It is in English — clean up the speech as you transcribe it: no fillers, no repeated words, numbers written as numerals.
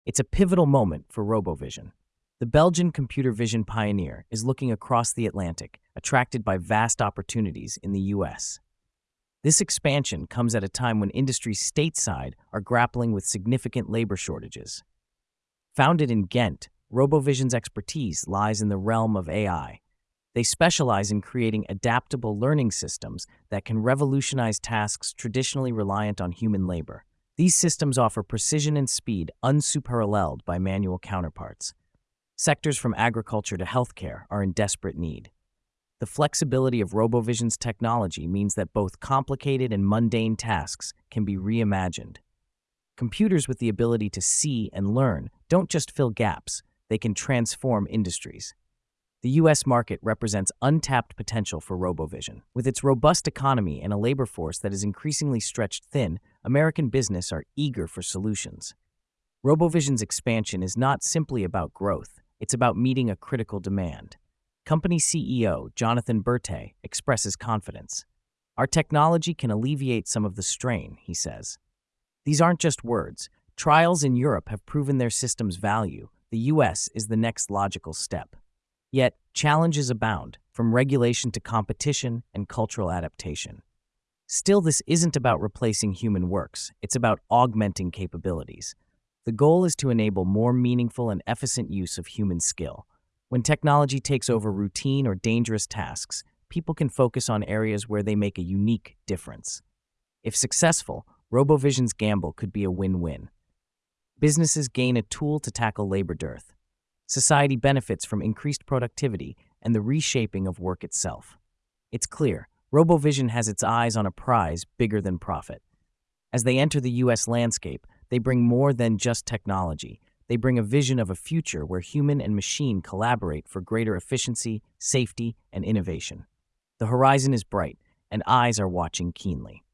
It's a pivotal moment for RoboVision. The Belgian computer vision pioneer is looking across the Atlantic, attracted by vast opportunities in the US. This expansion comes at a time when industries stateside are grappling with significant labor shortages. Founded in Ghent, RoboVision's expertise lies in the realm of AI. They specialize in creating adaptable learning systems that can revolutionize tasks traditionally reliant on human labor. These systems offer precision and speed unparalleled by manual counterparts. Sectors from agriculture to healthcare are in desperate need. The flexibility of RoboVision's technology means that both complicated and mundane tasks can be reimagined. Computers with the ability to see and learn don't just fill gaps, they can transform industries. The U.S. market represents untapped potential for RoboVision. With its robust economy and a labor force that is increasingly stretched thin, American business are eager for solutions. RoboVision's expansion is not simply about growth, it's about meeting a critical demand. Company CEO Jonathan Berthet expresses confidence. Our technology can alleviate some of the strain, he says. These aren't just words. Trials in Europe have proven their system's value. The U.S. is the next logical step. Yet, challenges abound, from regulation to competition and cultural adaptation. Still, this isn't about replacing human works, it's about augmenting capabilities. The goal is to enable more meaningful and efficient use of human skill. When technology takes over routine or dangerous tasks, people can focus on areas where they make a unique difference. If successful, RoboVision's gamble could be a win-win. Businesses gain a tool to tackle labor dearth. Society benefits from increased productivity and the reshaping of work itself. It's clear, RoboVision has its eyes on a prize bigger than profit. As they enter the U.S. landscape, they bring more than just technology. They bring a vision of a future where human and machine collaborate for greater efficiency, safety, and innovation. The horizon is bright, and eyes are watching keenly.